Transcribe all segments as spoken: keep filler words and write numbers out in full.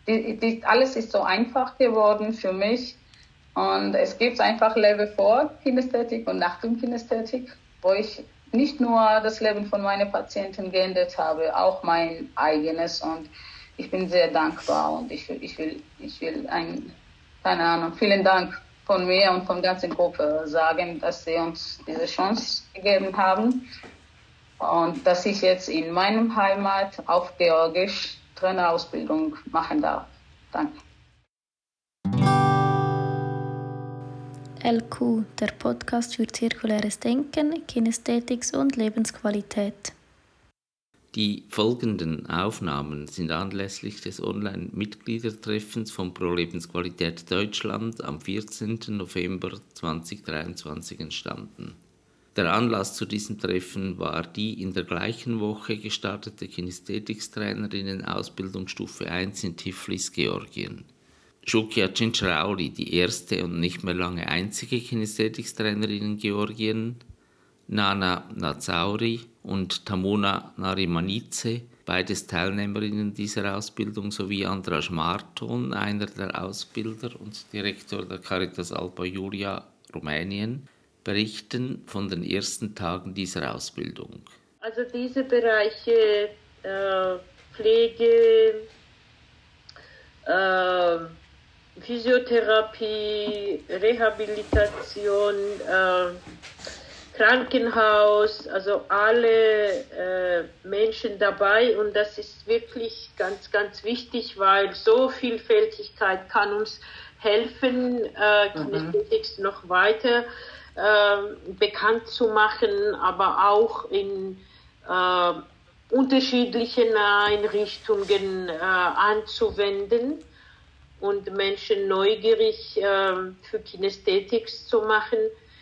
die, die, alles ist so einfach geworden für mich. Und es gibt einfach Leben vor Kinästhetik und nach dem Kinästhetik, wo ich nicht nur das Leben von meinen Patienten geändert habe, auch mein eigenes. Und ich bin sehr dankbar und ich will, ich will, ich will ein, keine Ahnung, vielen Dank von mir und von der ganzen Gruppe sagen, dass sie uns diese Chance gegeben haben und dass ich jetzt in meinem Heimat auf Georgisch Trainerausbildung machen darf. Danke. L Q, der Podcast für zirkuläres Denken, Kinästhetik und Lebensqualität. Die folgenden Aufnahmen sind anlässlich des Online-Mitgliedertreffens von Pro Lebensqualität Deutschland am vierzehnten November zweitausenddreiundzwanzig entstanden. Der Anlass zu diesem Treffen war die in der gleichen Woche gestartete Kinästhetikstrainerinnen-Ausbildung Stufe eins in Tiflis, Georgien. Shukia Cinchrauli, die erste und nicht mehr lange einzige Kinästhetiktrainerin in Georgien, Nana Nazauri und Tamuna Narimanidze, beides Teilnehmerinnen dieser Ausbildung, sowie Andras Marton, einer der Ausbilder und Direktor der Caritas Alba Iulia, Rumänien, berichten von den ersten Tagen dieser Ausbildung. Also diese Bereiche äh, Pflege, äh, Physiotherapie, Rehabilitation, äh, Krankenhaus, also alle äh, Menschen dabei, und das ist wirklich ganz, ganz wichtig, weil so Vielfältigkeit kann uns helfen, äh, Kinästhetik mhm. noch weiter äh, bekannt zu machen, aber auch in äh, unterschiedlichen Einrichtungen äh, anzuwenden und Menschen neugierig äh, für Kinästhetik zu machen.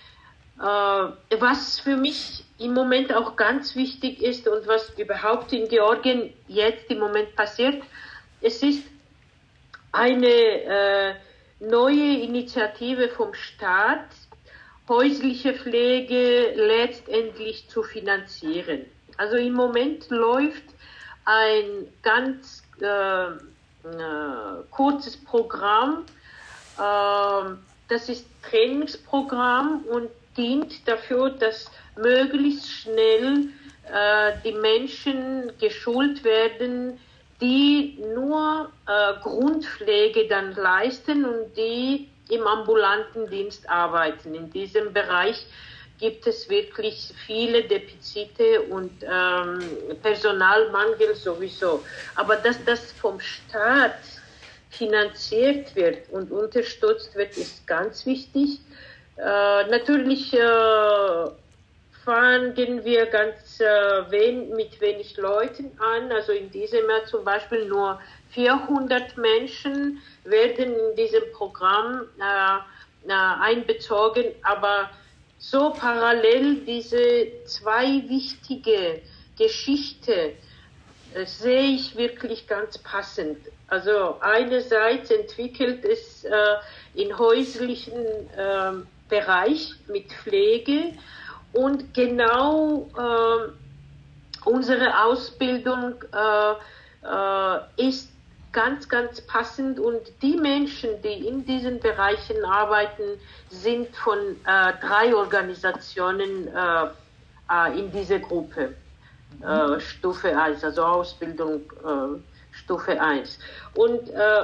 Was für mich im Moment auch ganz wichtig ist und was überhaupt in Georgien jetzt im Moment passiert, es ist eine äh, neue Initiative vom Staat, häusliche Pflege letztendlich zu finanzieren. Also im Moment läuft ein ganz äh, äh, kurzes Programm, äh, das ist Trainingsprogramm und dient dafür, dass möglichst schnell äh, die Menschen geschult werden, die nur äh, Grundpflege dann leisten und die im ambulanten Dienst arbeiten. In diesem Bereich gibt es wirklich viele Defizite und ähm, Personalmangel sowieso. Aber dass das vom Staat finanziert wird und unterstützt wird, ist ganz wichtig. Äh, natürlich äh, fangen wir ganz äh, wen, mit wenig Leuten an. Also in diesem Jahr zum Beispiel nur vierhundert Menschen werden in diesem Programm äh, äh, einbezogen. Aber so parallel diese zwei wichtige Geschichten äh, sehe ich wirklich ganz passend. Also einerseits entwickelt es äh, in häuslichen äh, Bereich mit Pflege und genau äh, unsere Ausbildung äh, äh, ist ganz, ganz passend, und die Menschen, die in diesen Bereichen arbeiten, sind von äh, drei Organisationen äh, äh, in dieser Gruppe, äh, Stufe eins, also Ausbildung äh, Stufe eins. Und äh,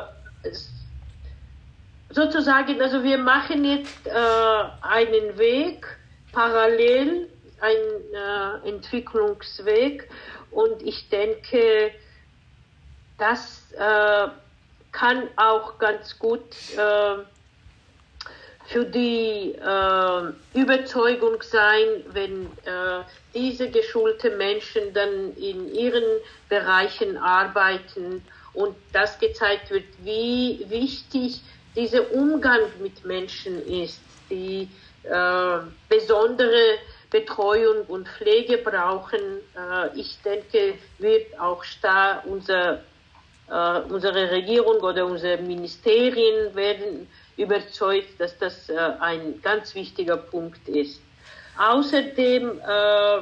sozusagen, also wir machen jetzt äh, einen Weg, parallel, einen äh, Entwicklungsweg, und ich denke, das äh, kann auch ganz gut äh, für die äh, Überzeugung sein, wenn äh, diese geschulten Menschen dann in ihren Bereichen arbeiten und das gezeigt wird, wie wichtig dieser Umgang mit Menschen ist, die äh, besondere Betreuung und Pflege brauchen. Äh, ich denke, wird auch da unser, äh, unsere Regierung oder unsere Ministerien werden überzeugt, dass das äh, ein ganz wichtiger Punkt ist. Außerdem äh,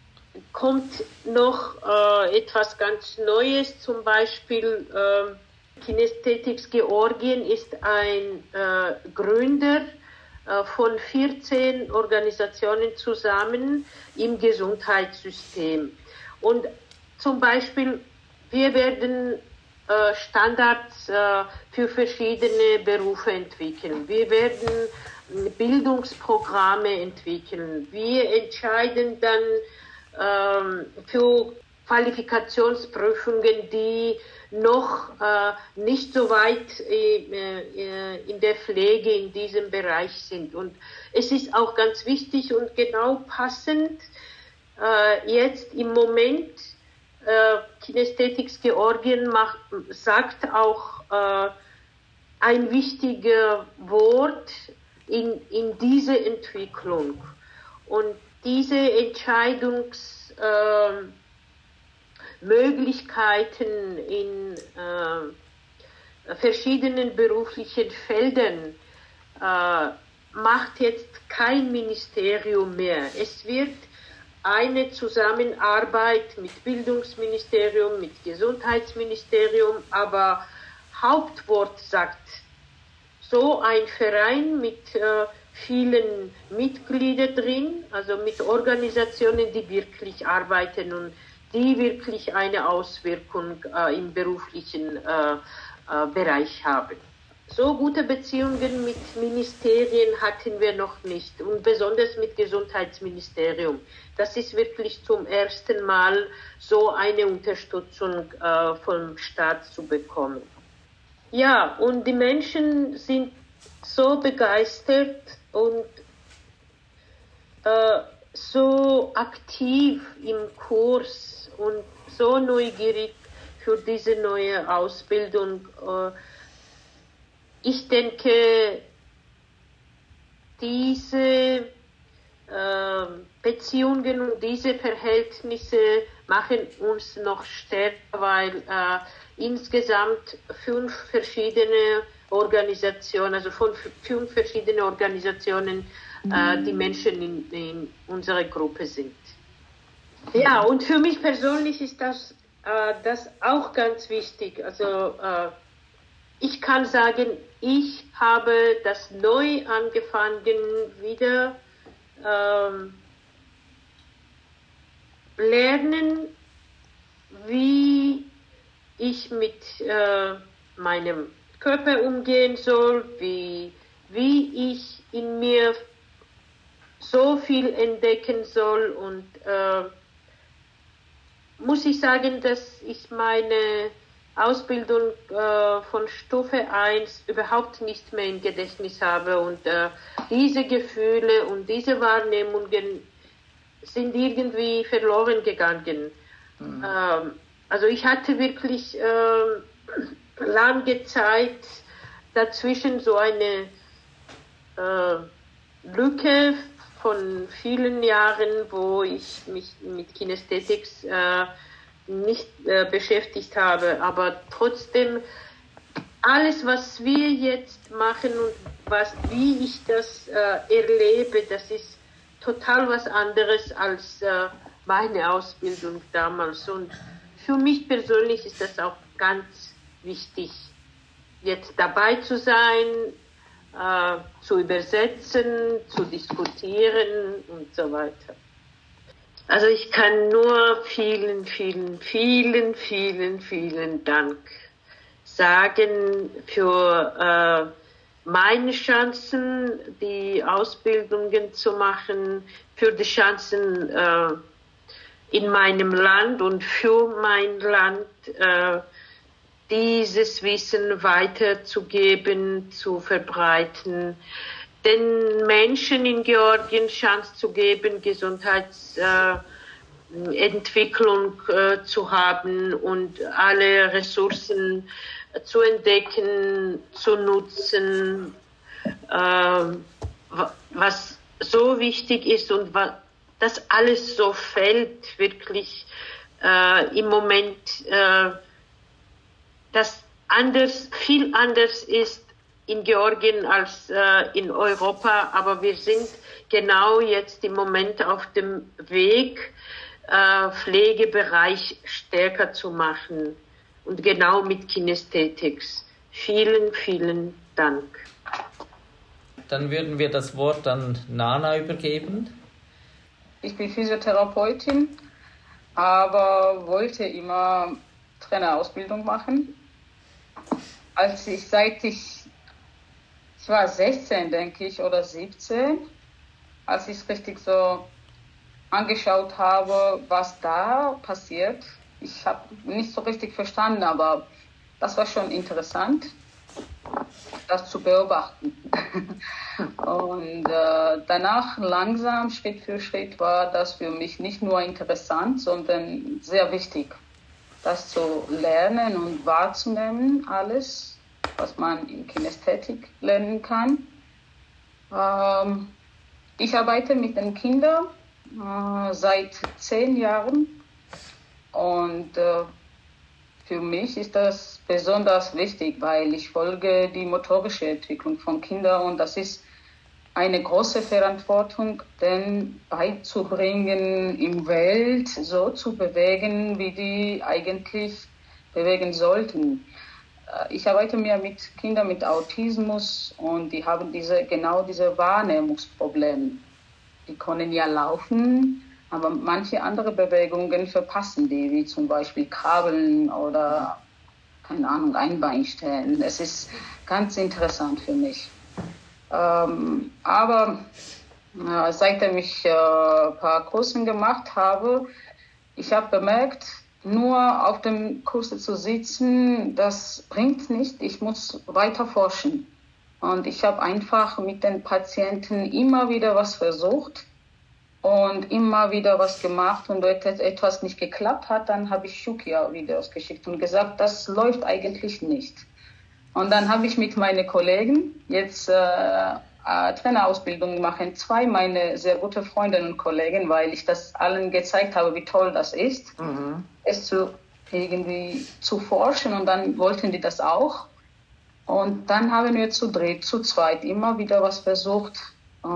kommt noch äh, etwas ganz Neues, zum Beispiel äh, Kinesthetics Georgien ist ein äh, Gründer äh, von vierzehn Organisationen zusammen im Gesundheitssystem. Und zum Beispiel, wir werden äh, Standards äh, für verschiedene Berufe entwickeln. Wir werden Bildungsprogramme entwickeln. Wir entscheiden dann ähm, für Qualifikationsprüfungen, die noch äh, nicht so weit äh, in der Pflege in diesem Bereich sind. Und es ist auch ganz wichtig und genau passend, äh, jetzt im Moment, äh, Kinesthetics Georgien macht, sagt auch äh, ein wichtiges Wort in, in diese Entwicklung. Und diese Entscheidungsmöglichkeiten äh, in äh, verschiedenen beruflichen Feldern äh, macht jetzt kein Ministerium mehr. Es wird eine Zusammenarbeit mit Bildungsministerium, mit Gesundheitsministerium, aber Hauptwort sagt so ein Verein mit äh, vielen Mitgliedern drin, also mit Organisationen, die wirklich arbeiten und die wirklich eine Auswirkung äh, im beruflichen äh, äh, Bereich haben. So gute Beziehungen mit Ministerien hatten wir noch nicht und besonders mit Gesundheitsministerium. Das ist wirklich zum ersten Mal so eine Unterstützung äh, vom Staat zu bekommen. Ja, und die Menschen sind so begeistert und äh, so aktiv im Kurs und so neugierig für diese neue Ausbildung. Äh, ich denke, diese äh, Beziehungen und diese Verhältnisse machen uns noch stärker, weil äh, insgesamt fünf verschiedene Organisationen, also von fünf verschiedenen Organisationen, äh, die Menschen in, in unserer Gruppe sind. Ja, und für mich persönlich ist das, äh, das auch ganz wichtig. Also äh, ich kann sagen, ich habe das neu angefangen, wieder ähm, lernen, wie ich mit äh, meinem Körper umgehen soll, wie, wie ich in mir so viel entdecken soll und äh, muss ich sagen, dass ich meine Ausbildung äh, von Stufe eins überhaupt nicht mehr im Gedächtnis habe und äh, diese Gefühle und diese Wahrnehmungen sind irgendwie verloren gegangen. Mhm. Ähm, also ich hatte wirklich äh, lange Zeit dazwischen so eine äh, Lücke von vielen Jahren, wo ich mich mit Kinesthetics äh, nicht äh, beschäftigt habe, aber trotzdem alles, was wir jetzt machen und was, wie ich das äh, erlebe, das ist total was anderes als äh, meine Ausbildung damals. Und für mich persönlich ist das auch ganz wichtig, jetzt dabei zu sein, äh, zu übersetzen, zu diskutieren und so weiter. Also ich kann nur vielen, vielen, vielen, vielen, vielen Dank sagen für äh, meine Chancen, die Ausbildungen zu machen, für die Chancen äh, in meinem Land und für mein Land, äh, dieses Wissen weiterzugeben, zu verbreiten, den Menschen in Georgien Chance zu geben, Gesundheitsentwicklung äh, äh, zu haben und alle Ressourcen äh, zu entdecken, zu nutzen, äh, was so wichtig ist und was, das alles so fällt wirklich äh, im Moment, äh, das anders, viel anders ist in Georgien als äh, in Europa, aber wir sind genau jetzt im Moment auf dem Weg, äh, Pflegebereich stärker zu machen. und genau mit Kinesthetics. Vielen, vielen Dank. Dann würden wir das Wort an Nana übergeben. Ich bin Physiotherapeutin, aber wollte immer Trainerausbildung machen. Als ich, seit ich, ich war sechzehn, denke ich, oder siebzehn, als ich es richtig so angeschaut habe, was da passiert. Ich habe nicht so richtig verstanden, aber das war schon interessant, das zu beobachten. Und äh, danach langsam, Schritt für Schritt, war das für mich nicht nur interessant, sondern sehr wichtig, das zu lernen und wahrzunehmen, alles, was man in Kinästhetik lernen kann. Ähm, ich arbeite mit den Kindern äh, seit zehn Jahren und äh, für mich ist das besonders wichtig, weil ich folge die motorische Entwicklung von Kindern und das ist eine große Verantwortung, denen beizubringen, im Welt so zu bewegen, wie die eigentlich bewegen sollten. Ich arbeite mehr mit Kindern mit Autismus und die haben diese, genau diese Wahrnehmungsprobleme. Die können ja laufen, aber manche andere Bewegungen verpassen die, wie zum Beispiel Krabbeln oder, keine Ahnung, ein Bein stellen. Es ist ganz interessant für mich. Ähm, aber äh, seitdem ich äh, ein paar Kurse gemacht habe, ich habe bemerkt, nur auf dem Kurs zu sitzen, das bringt nicht. Ich muss weiter forschen. Und ich habe einfach mit den Patienten immer wieder was versucht und immer wieder was gemacht. Und wenn etwas nicht geklappt hat, dann habe ich Shukia-Videos geschickt und gesagt, das läuft eigentlich nicht. Und dann habe ich mit meinen Kollegen jetzt äh, äh, Trainerausbildung machen. Zwei meine sehr gute Freundinnen und Kollegen, weil ich das allen gezeigt habe, wie toll das ist, mhm. es zu irgendwie zu forschen. Und dann wollten die das auch. Und dann haben wir zu dritt, zu zweit immer wieder was versucht, äh,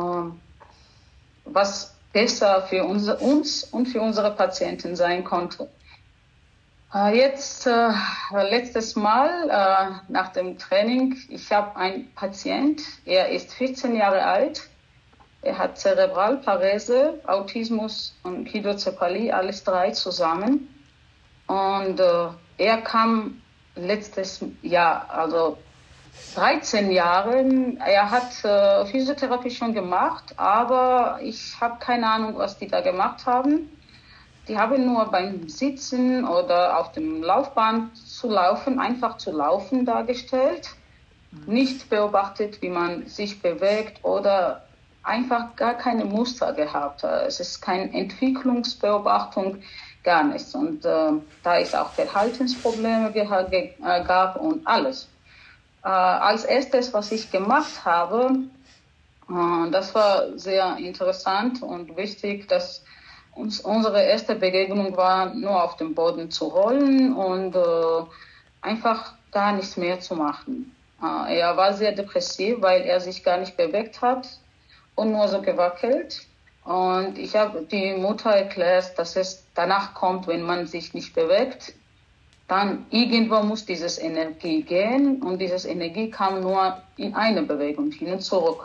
was besser für unser, uns und für unsere Patienten sein konnte. Äh, jetzt, äh, letztes Mal äh, nach dem Training, ich habe einen Patient, er ist vierzehn Jahre alt, er hat Zerebralparese, Autismus und Hydrocephalie, alles drei zusammen. Und äh, er kam letztes Jahr, also dreizehn Jahre, er hat äh, Physiotherapie schon gemacht, aber ich habe keine Ahnung, was die da gemacht haben. Die haben nur beim Sitzen oder auf dem Laufband zu laufen, einfach zu laufen dargestellt, nicht beobachtet, wie man sich bewegt oder einfach gar keine Muster gehabt. Es ist keine Entwicklungsbeobachtung, gar nichts. Und äh, da es auch Verhaltensprobleme ge- ge- äh, gab und alles. Äh, als erstes, was ich gemacht habe, äh, das war sehr interessant und wichtig, dass uns unsere erste Begegnung war, nur auf dem Boden zu rollen und äh, einfach gar nichts mehr zu machen. Äh, er war sehr depressiv, weil er sich gar nicht bewegt hat und nur so gewackelt. Und ich habe die Mutter erklärt, dass es danach kommt, wenn man sich nicht bewegt. Dann irgendwo muss dieses Energie gehen und dieses Energie kam nur in eine Bewegung hin und zurück.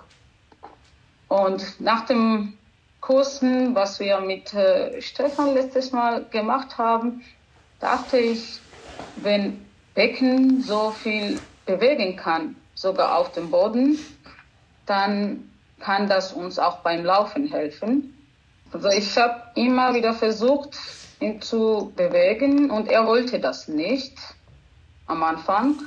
Und nach dem Kursen, was wir mit äh, Stefan letztes Mal gemacht haben, dachte ich, wenn Becken so viel bewegen kann, sogar auf dem Boden, dann kann das uns auch beim Laufen helfen. Also ich habe immer wieder versucht, ihn zu bewegen und er wollte das nicht am Anfang.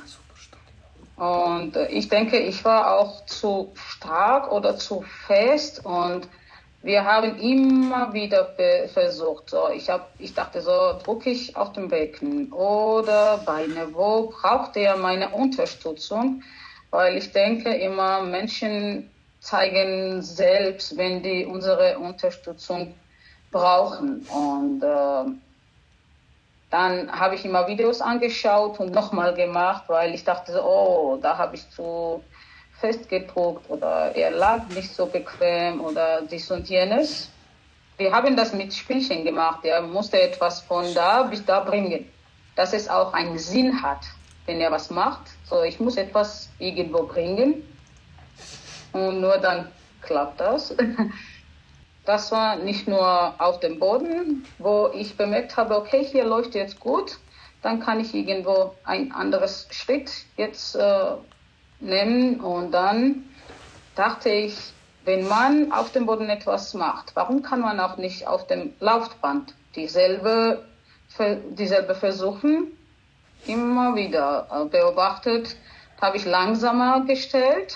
Und äh, ich denke, ich war auch zu stark oder zu fest und wir haben immer wieder be- versucht. So, ich, hab, ich dachte so, drücke ich auf dem Becken oder Beine, wo braucht er meine Unterstützung? Weil ich denke immer, Menschen zeigen selbst, wenn die unsere Unterstützung brauchen. Und äh, dann habe ich immer Videos angeschaut und nochmal gemacht, weil ich dachte so, oh, da habe ich zu festgedruckt oder er lag nicht so bequem oder dies und jenes. Wir haben das mit Spielchen gemacht. Er musste etwas von da bis da bringen. dass es auch einen Sinn hat, wenn er was macht. So, ich muss etwas irgendwo bringen und nur dann klappt das. Das war nicht nur auf dem Boden, wo ich bemerkt habe, okay, hier läuft jetzt gut, dann kann ich irgendwo ein anderes Schritt jetzt äh, nehmen. Und dann dachte ich, wenn man auf dem Boden etwas macht, warum kann man auch nicht auf dem Laufband dieselbe, dieselbe versuchen? Immer wieder beobachtet, habe ich langsamer gestellt,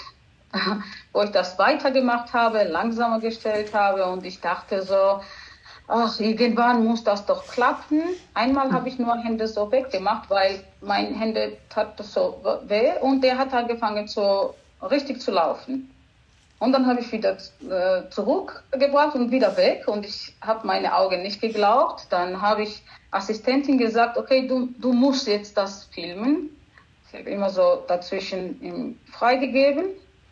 wo ich das weitergemacht habe, langsamer gestellt habe und ich dachte so, ach, irgendwann muss das doch klappen. Einmal habe ich nur Hände so weggemacht, weil meine Hände tat so weh und der hat angefangen so richtig zu laufen. Und dann habe ich wieder äh, zurückgebracht und wieder weg und ich habe meine Augen nicht geglaubt. Dann habe ich Assistentin gesagt, okay, du, du musst jetzt das filmen. Ich habe immer so dazwischen ihm freigegeben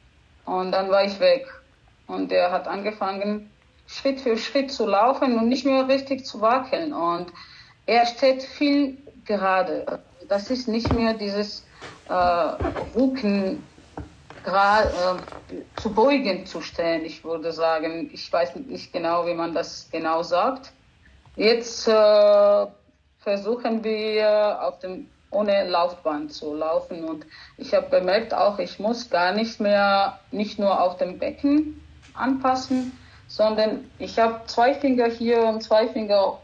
und dann war ich weg. Und er hat angefangen, Schritt für Schritt zu laufen und nicht mehr richtig zu wackeln. Und er steht viel gerade. Das ist nicht mehr dieses äh, Rucken, Gra- äh, zu beugen zu stellen, ich würde sagen. Ich weiß nicht genau, wie man das genau sagt. Jetzt äh, versuchen wir auf dem ohne Laufband zu laufen und ich habe bemerkt auch, ich muss gar nicht mehr nicht nur auf dem Becken anpassen, sondern ich habe zwei Finger hier und zwei Finger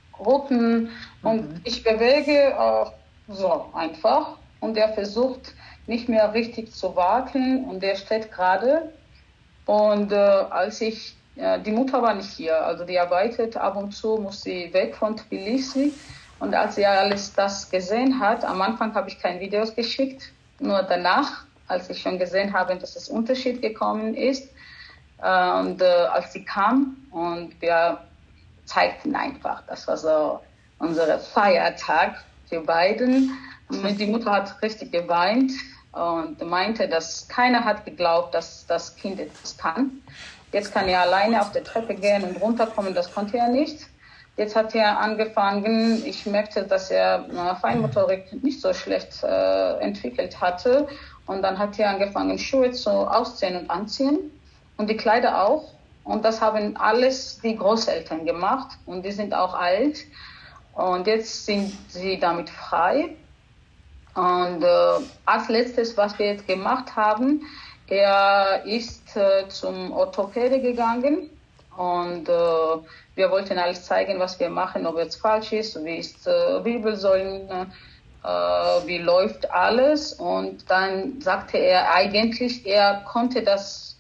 Rücken und mhm. ich bewege äh, so einfach und er versucht nicht mehr richtig zu wackeln und der steht gerade. Und äh, als ich, äh, die Mutter war nicht hier, also die arbeitet ab und zu, muss sie weg von Tbilisi. Und als sie alles das gesehen hat, am Anfang habe ich keine Videos geschickt, nur danach, als ich schon gesehen habe, dass es Unterschied gekommen ist. Äh, und äh, als sie kam und wir zeigten einfach, das war so unser Feiertag für beiden. Und die Mutter hat richtig geweint und meinte, dass keiner hat geglaubt, dass das Kind etwas kann. Jetzt kann er alleine auf der Treppe gehen und runterkommen, das konnte er nicht. Jetzt hat er angefangen, ich merkte, dass er Feinmotorik nicht so schlecht äh, entwickelt hatte. Und dann hat er angefangen, Schuhe zu ausziehen und anziehen und die Kleider auch. Und das haben alles die Großeltern gemacht und die sind auch alt. Und jetzt sind sie damit frei. Und äh, als letztes, was wir jetzt gemacht haben, er ist äh, zum Orthopäde gegangen und äh, wir wollten alles zeigen, was wir machen, ob es falsch ist, wie ist äh, Wirbelsäulen, äh, wie läuft alles. Und dann sagte er eigentlich, er konnte das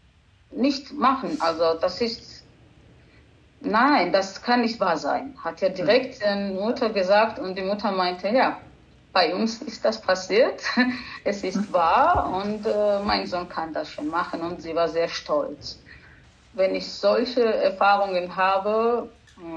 nicht machen. Also das ist, nein, das kann nicht wahr sein, hat er direkt der Mutter gesagt und die Mutter meinte, ja, bei uns ist das passiert, es ist wahr und äh, mein Sohn kann das schon machen und sie war sehr stolz. Wenn ich solche Erfahrungen habe,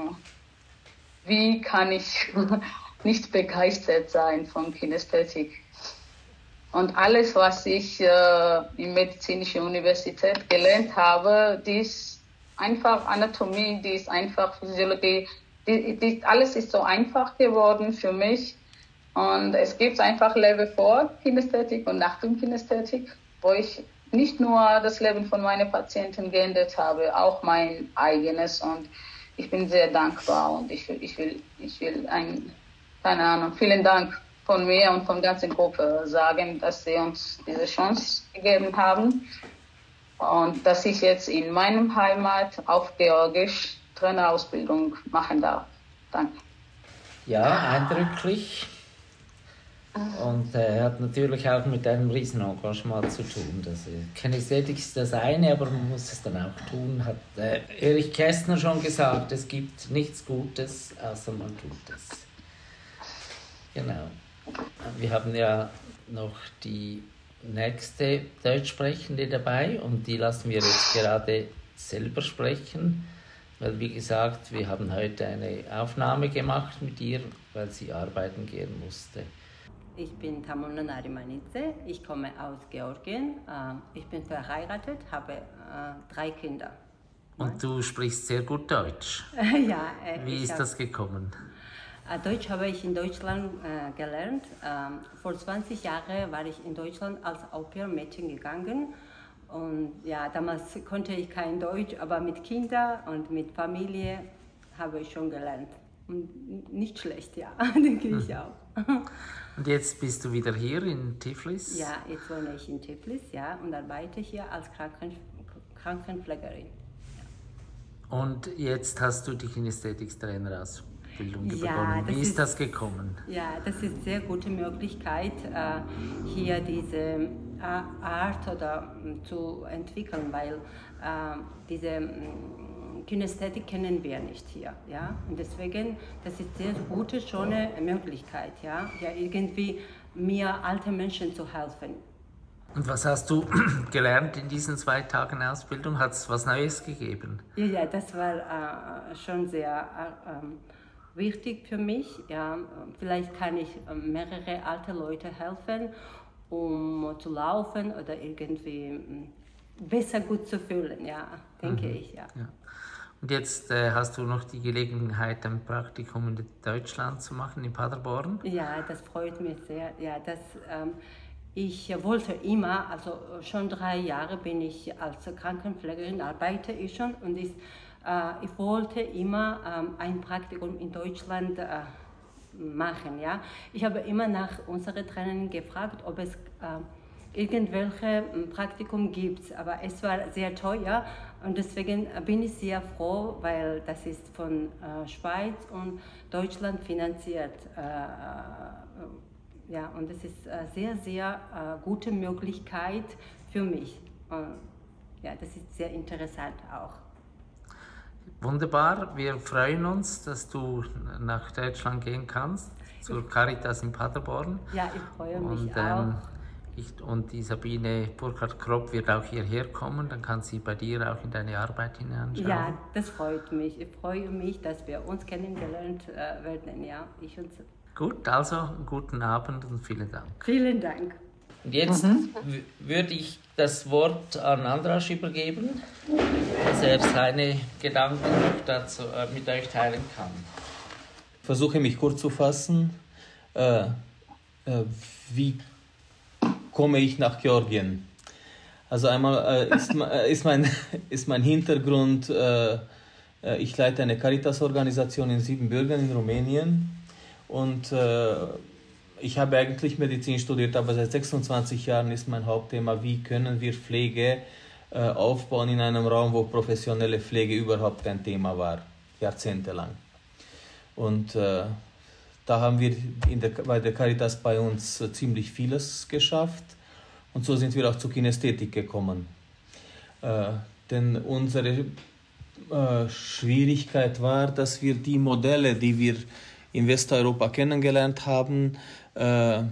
wie kann ich nicht begeistert sein von Kinästhetik? Und alles, was ich äh, in medizinischer Universität gelernt habe, die ist einfach Anatomie, die ist einfach Physiologie, die, die, alles ist so einfach geworden für mich. Und es gibt einfach Level vor Kinästhetik und nach dem Kinästhetik, wo ich nicht nur das Leben von meinen Patienten geändert habe, auch mein eigenes. Und ich bin sehr dankbar und ich will, ich will, ich will ein, keine Ahnung, vielen Dank von mir und von der ganzen Gruppe sagen, dass sie uns diese Chance gegeben haben und dass ich jetzt in meinem Heimat auf Georgisch Trainerausbildung machen darf. Danke. Ja, eindrücklich. Und er äh, hat natürlich auch mit einem riesen Engagement zu tun. Das, äh, Kinästhetik ist das eine, aber man muss es dann auch tun. Hat äh, Erich Kästner schon gesagt, es gibt nichts Gutes, außer man tut es. Genau. Wir haben ja noch die nächste Deutschsprechende dabei und die lassen wir jetzt gerade selber sprechen, weil wie gesagt, wir haben heute eine Aufnahme gemacht mit ihr, weil sie arbeiten gehen musste. Ich bin Tamona Narimanidze, ich komme aus Georgien, ich bin verheiratet, habe drei Kinder. Und du sprichst sehr gut Deutsch. Ja. Wie ist hab, das gekommen? Äh, Deutsch habe ich in Deutschland äh, gelernt. Ähm, vor zwanzig Jahren war ich in Deutschland als Au-pair-Mädchen gegangen. Und ja, damals konnte ich kein Deutsch, aber mit Kindern und mit Familie habe ich schon gelernt. Und nicht schlecht, ja, denke ich mhm. auch. Und jetzt bist du wieder hier in Tiflis? Ja, jetzt wohne ich in Tiflis, ja, und arbeite hier als Kranken Krankenpflegerin. Ja. Und jetzt hast du die Kinästhetiktrainerausbildung begonnen. Ja, Wie ist, ist das gekommen? Ja, das ist eine sehr gute Möglichkeit, hier diese Art oder zu entwickeln, weil diese Kinästhetik kennen wir nicht hier, ja, und deswegen, das ist sehr gute, schöne Möglichkeit, ja, ja, irgendwie mir alten Menschen zu helfen. Und was hast du gelernt in diesen zwei Tagen Ausbildung? Hat es was Neues gegeben? Ja, ja, das war äh, schon sehr äh, wichtig für mich. Ja, vielleicht kann ich mehrere alte Leute helfen, um zu laufen oder irgendwie besser gut zu fühlen, ja, denke mhm. ich, ja. ja. Und jetzt äh, hast du noch die Gelegenheit, ein Praktikum in Deutschland zu machen, in Paderborn? Ja, das freut mich sehr. Ja, das, ähm, ich wollte immer, also schon drei Jahre bin ich als Krankenpflegerin, arbeite ich schon und ich, äh, ich wollte immer ähm, ein Praktikum in Deutschland äh, machen. Ja? Ich habe immer nach unserer Trainerin gefragt, ob es äh, irgendwelche Praktikum gibt, aber es war sehr teuer und deswegen bin ich sehr froh, weil das ist von äh, Schweiz und Deutschland finanziert. Äh, ja, und das ist eine sehr, sehr äh, gute Möglichkeit für mich. Und, ja, das ist sehr interessant auch. Wunderbar, wir freuen uns, dass du nach Deutschland gehen kannst, zur Caritas in Paderborn. Ja, ich freue mich und, auch. Ähm, Ich, und die Sabine Burkhardt-Kropp wird auch hierher kommen, dann kann sie bei dir auch in deine Arbeit hineinschauen. Ja, das freut mich. Ich freue mich, dass wir uns kennengelernt äh, werden. Ja, ich und Gut, also einen guten Abend und vielen Dank. Vielen Dank. Und jetzt mhm. würde ich das Wort an Andras übergeben, dass er seine Gedanken dazu äh, mit euch teilen kann. Ich versuche mich kurz zu fassen. Äh, äh, wie komme ich nach Georgien? Also einmal äh, ist, ist, mein, ist mein Hintergrund, äh, ich leite eine Caritas-Organisation in Siebenbürgen in Rumänien und äh, ich habe eigentlich Medizin studiert, aber seit sechsundzwanzig Jahren ist mein Hauptthema, wie können wir Pflege äh, aufbauen in einem Raum, wo professionelle Pflege überhaupt kein Thema war, jahrzehntelang. Und äh, da haben wir in der, bei der Caritas bei uns äh, ziemlich vieles geschafft und so sind wir auch zur Kinästhetik gekommen. Äh, denn unsere äh, Schwierigkeit war, dass wir die Modelle, die wir in Westeuropa kennengelernt haben, äh,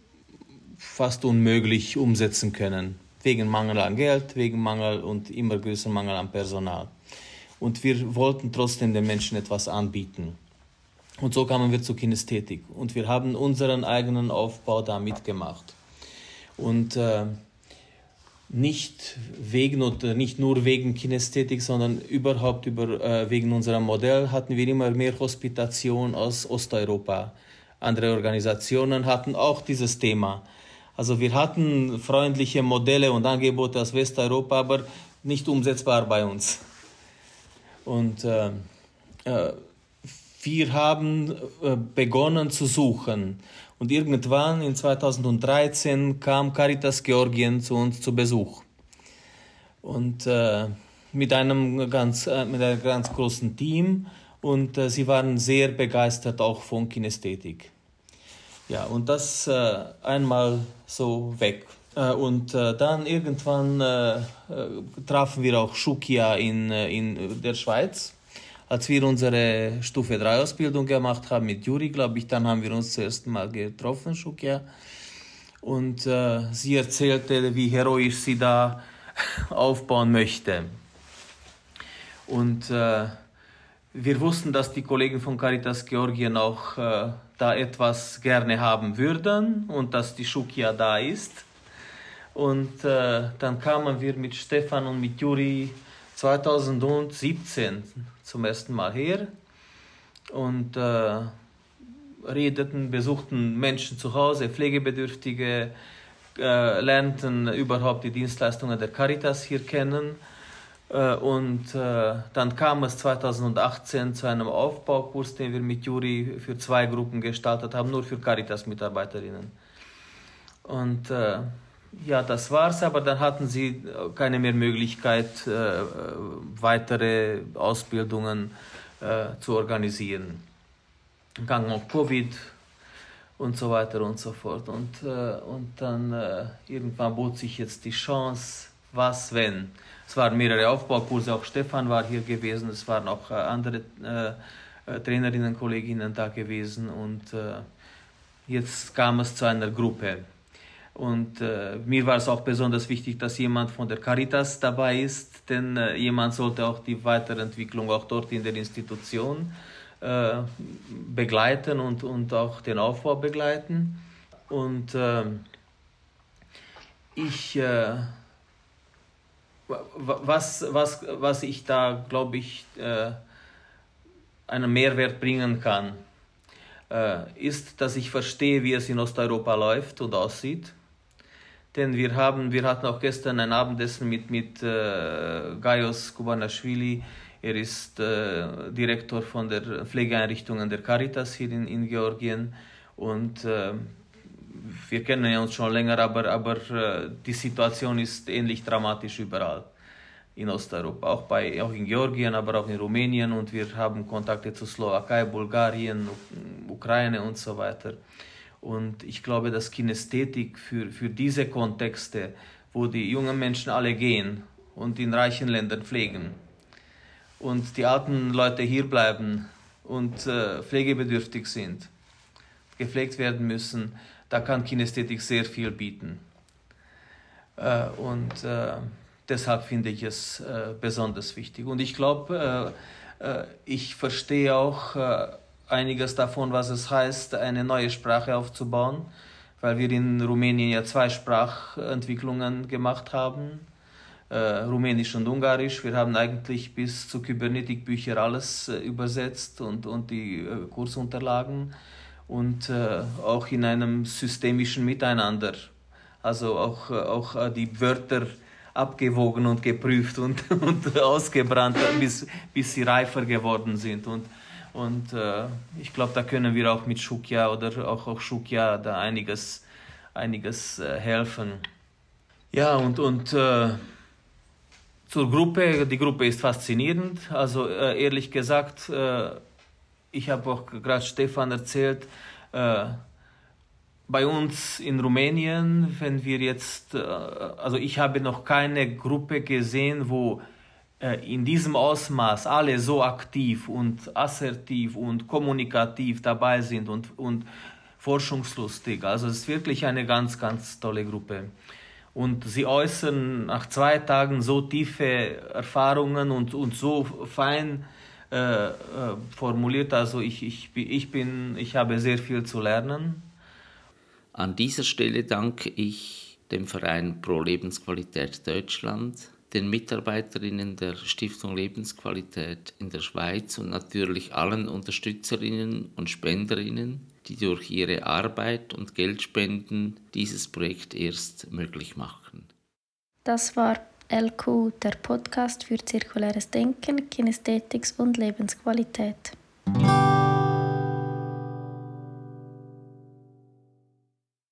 fast unmöglich umsetzen können. Wegen Mangel an Geld, wegen Mangel und immer größeren Mangel an Personal. Und wir wollten trotzdem den Menschen etwas anbieten. Und so kamen wir zur Kinästhetik. Und wir haben unseren eigenen Aufbau da mitgemacht. Und äh, nicht wegen oder nicht nur wegen Kinästhetik, sondern überhaupt über, äh, wegen unserem Modell hatten wir immer mehr Hospitation aus Osteuropa. Andere Organisationen hatten auch dieses Thema. Also wir hatten freundliche Modelle und Angebote aus Westeuropa, aber nicht umsetzbar bei uns. Und äh, äh, wir haben äh, begonnen zu suchen. Und irgendwann in zweitausenddreizehn kam Caritas Georgien zu uns zu Besuch. Und äh, mit einem ganz, äh, mit einem ganz großen Team. Und äh, sie waren sehr begeistert auch von Kinästhetik. Ja, und das äh, einmal so weg. Äh, und äh, dann irgendwann äh, äh, trafen wir auch Shukia in, äh, in der Schweiz. Als wir unsere Stufe drei Ausbildung gemacht haben mit Juri, glaube ich, dann haben wir uns das erste Mal getroffen, Shukia. Und äh, sie erzählte, wie heroisch sie da aufbauen möchte. Und äh, wir wussten, dass die Kollegen von Caritas Georgien auch äh, da etwas gerne haben würden und dass die Shukia da ist. Und äh, dann kamen wir mit Stefan und mit Juri zweitausendsiebzehn zum ersten Mal her. Und äh, redeten, besuchten Menschen zu Hause, Pflegebedürftige, äh, lernten überhaupt die Dienstleistungen der Caritas hier kennen. Äh, und äh, dann kam es zweitausendachtzehn zu einem Aufbaukurs, den wir mit Juri für zwei Gruppen gestaltet haben, nur für Caritas-Mitarbeiterinnen. Und äh, ja, das war's, aber dann hatten sie keine mehr Möglichkeit, äh, weitere Ausbildungen äh, zu organisieren. Gang auf Covid und so weiter und so fort. Und, äh, und dann äh, irgendwann bot sich jetzt die Chance, was wenn. Es waren mehrere Aufbaukurse, auch Stefan war hier gewesen, es waren auch äh, andere äh, Trainerinnen, Kolleginnen da gewesen und äh, jetzt kam es zu einer Gruppe. Und äh, mir war es auch besonders wichtig, dass jemand von der Caritas dabei ist, denn äh, jemand sollte auch die Weiterentwicklung auch dort in der Institution äh, begleiten und, und auch den Aufbau begleiten. Und äh, ich, äh, was, was, was ich da, glaube ich, äh, einen Mehrwert bringen kann, äh, ist, dass ich verstehe, wie es in Osteuropa läuft und aussieht. Denn wir, haben, wir hatten auch gestern ein Abendessen mit, mit äh, Gaios Kubanashvili. Er ist äh, Direktor von der Pflegeeinrichtungen der Caritas hier in, in Georgien. Und äh, wir kennen ja uns schon länger, aber, aber äh, die Situation ist ähnlich dramatisch überall in Osteuropa. Auch, bei, auch in Georgien, aber auch in Rumänien. Und wir haben Kontakte zu Slowakei, Bulgarien, Ukraine und so weiter. Und ich glaube, dass Kinästhetik für, für diese Kontexte, wo die jungen Menschen alle gehen und in reichen Ländern pflegen und die alten Leute hier bleiben und äh, pflegebedürftig sind, gepflegt werden müssen, da kann Kinästhetik sehr viel bieten. Äh, und äh, deshalb finde ich es äh, besonders wichtig. Und ich glaube, äh, äh, ich verstehe auch äh, einiges davon, was es heißt, eine neue Sprache aufzubauen, weil wir in Rumänien ja zwei Sprachentwicklungen gemacht haben, äh, Rumänisch und Ungarisch. Wir haben eigentlich bis zu Kybernetik-Bücher alles äh, übersetzt und, und die äh, Kursunterlagen und äh, auch in einem systemischen Miteinander, also auch, äh, auch äh, die Wörter abgewogen und geprüft und, und ausgebrannt, bis, bis sie reifer geworden sind. Und Und äh, ich glaube, da können wir auch mit Shukya oder auch, auch Shukya da einiges, einiges äh, helfen. Ja, und, und äh, zur Gruppe, die Gruppe ist faszinierend. Also äh, ehrlich gesagt, äh, ich habe auch gerade Stefan erzählt, äh, bei uns in Rumänien, wenn wir jetzt, äh, also ich habe noch keine Gruppe gesehen, wo in diesem Ausmaß alle so aktiv und assertiv und kommunikativ dabei sind und, und forschungslustig. Also es ist wirklich eine ganz, ganz tolle Gruppe. Und sie äußern nach zwei Tagen so tiefe Erfahrungen und, und so fein äh, äh, formuliert. Also ich, ich, ich, bin, ich habe sehr viel zu lernen. An dieser Stelle danke ich dem Verein Pro Lebensqualität Deutschland, den Mitarbeiterinnen der Stiftung Lebensqualität in der Schweiz und natürlich allen Unterstützerinnen und Spenderinnen, die durch ihre Arbeit und Geldspenden dieses Projekt erst möglich machen. Das war L Q, der Podcast für zirkuläres Denken, Kinästhetik und Lebensqualität.